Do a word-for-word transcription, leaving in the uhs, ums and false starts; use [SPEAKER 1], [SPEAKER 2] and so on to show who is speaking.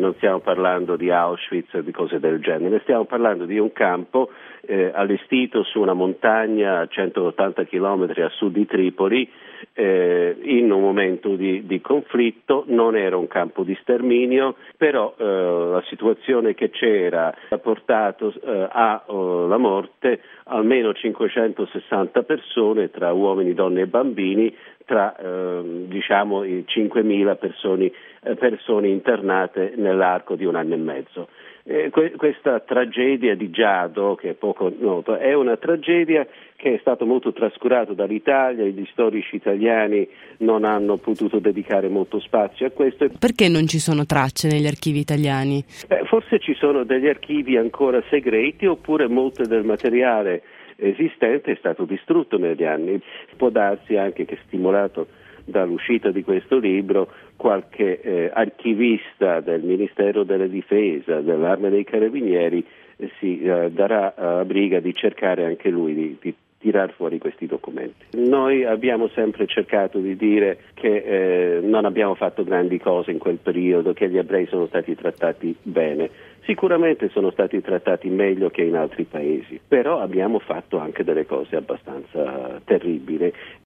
[SPEAKER 1] non stiamo parlando di Auschwitz o di cose del genere, stiamo parlando di un campo eh, allestito su una montagna a centottanta chilometri a sud di Tripoli, eh, in un momento di, di conflitto. Non era un campo di sterminio, però eh, la situazione che c'era ha portato eh, alla morte almeno cinquecentosessanta persone, tra uomini, donne e bambini, tra eh, diciamo i cinquemila persone, eh, persone internate nell'arco di un anno e mezzo. Eh, que- questa tragedia di Giado, che è poco noto, è una tragedia che è stata molto trascurata dall'Italia. Gli storici italiani non hanno potuto dedicare molto spazio a questo.
[SPEAKER 2] Perché non ci sono tracce negli archivi italiani?
[SPEAKER 1] Eh, forse ci sono degli archivi ancora segreti, oppure molto del materiale esistente è stato distrutto negli anni. Può darsi anche che, stimolato dall'uscita di questo libro, qualche eh, archivista del Ministero della Difesa, dell'Arma dei Carabinieri eh, si eh, darà a briga di cercare anche lui di, di tirar fuori questi documenti. Noi abbiamo sempre cercato di dire che eh, non abbiamo fatto grandi cose in quel periodo, che gli ebrei sono stati trattati bene. Sicuramente sono stati trattati meglio che in altri paesi, però abbiamo fatto anche delle cose abbastanza terribili.